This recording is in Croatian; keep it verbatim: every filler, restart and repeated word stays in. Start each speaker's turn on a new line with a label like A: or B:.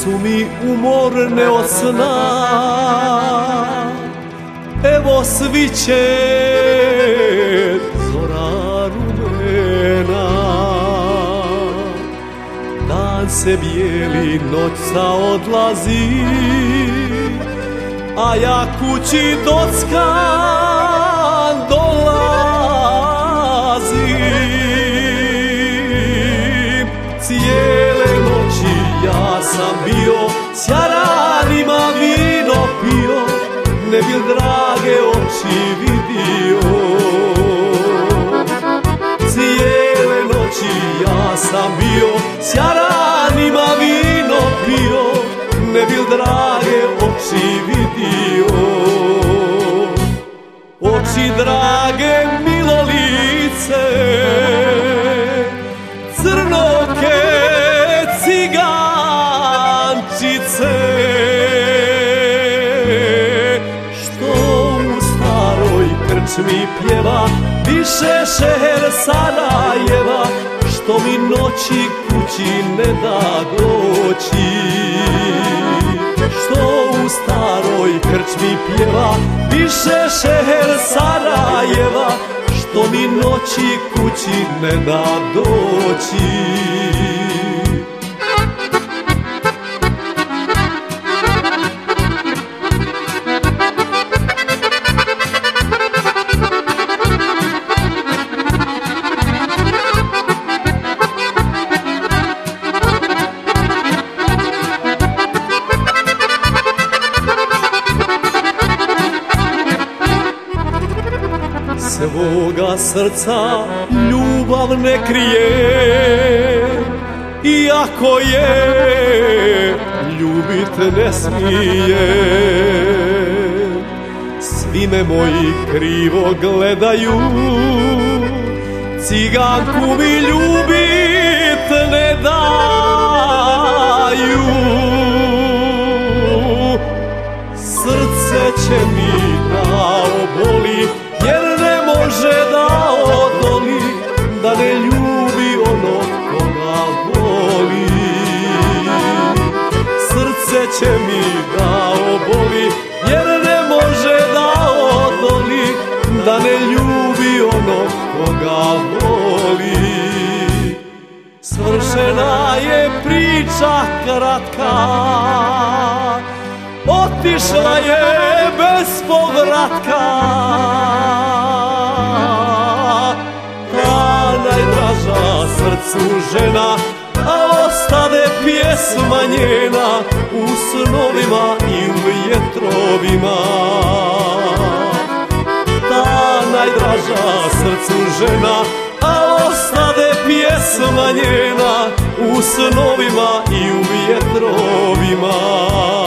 A: su mi umorne od sna. Evo sviće zora rumena, dan se bijeli, noć sa odlazi, a ja kući dockan dolazim. Cijele noći ja sam bio s jaranima vino pio, ne bil drage oči vidio. Cijele noći ja sam bio s jaranima vino pio, ne bil drage oči vidio. Oči drage milolice, crnoke cigančice, što u staroj krčmi pjeva više šeher Sarajeva, što mi noći kući ne da doći. Što u staroj krčmi pjeva više šeher Sarajeva, što mi noći kući ne da doći. Svoga srca ljubav ne krije, iako je ljubit ne smije. Svi me moji krivo gledaju, ciganku mi ljubit ne daju. Srce će mi da oboli, jer ne može da odoli, da ne ljubi ono koga voli. Srce će mi da oboli, jer ne može da odoli, da ne ljubi ono koga voli. Svršena je priča kratka, otišla je bez povratka. Ta najdraža srcu žena, a ostade pjesma njena u snovima i u vjetrovima. Ta najdraža srcu žena, a ostade pjesma njena u snovima i u vjetrovima.